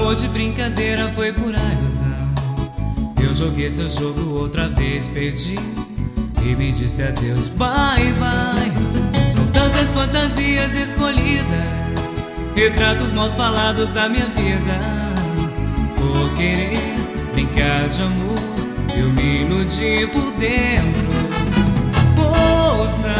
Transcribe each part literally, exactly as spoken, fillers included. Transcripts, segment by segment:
Amor de brincadeira foi pura ilusão. Eu joguei seu jogo outra vez, perdi e me disse adeus, bye bye. São tantas fantasias escolhidas, retratos mal falados da minha vida. Por querer brincar de amor, eu me iludi por dentro. Ouça,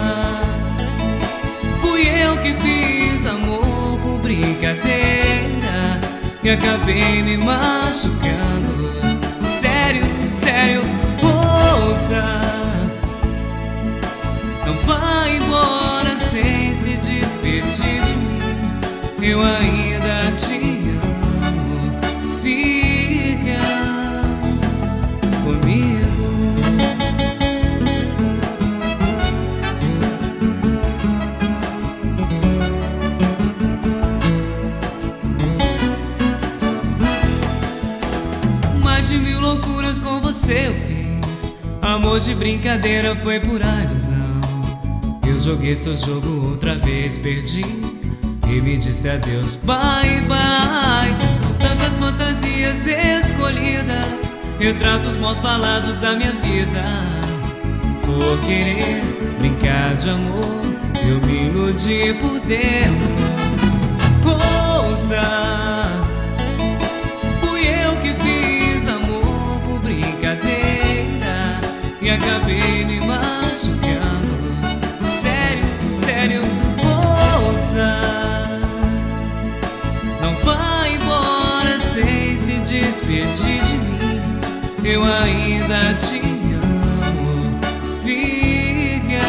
fui eu que fiz amor por brincadeira e acabei me machucando. Sério, sério, ouça, não vai embora sem se despedir de mim. Eu ainda te amo, fica comigo. Mais de mil loucuras com você eu fiz. Amor de brincadeira foi pura ilusão. Eu joguei seu jogo outra vez, perdi e me disse adeus, bye bye. São tantas fantasias escolhidas, retratos mal falados da minha vida. Por querer brincar de amor, eu me iludi por dentro. Ouça, fui eu que fiz amor por brincadeira e acabei me machucando. Sério, sério, ouça, não vai embora sem se despedir de mim. Eu ainda te amo, fica.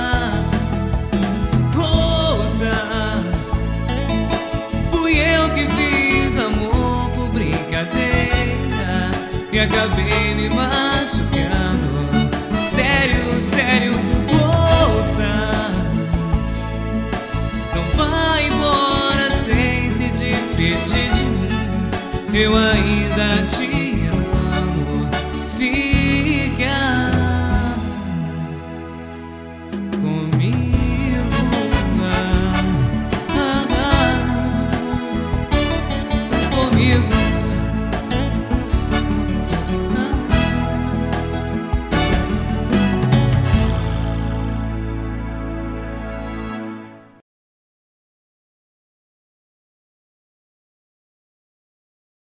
Ouça, fui eu que fiz amor por brincadeira e acabei me machucando. Sério, sério, ouça, não vai embora sem se despedir de mim. Eu ainda te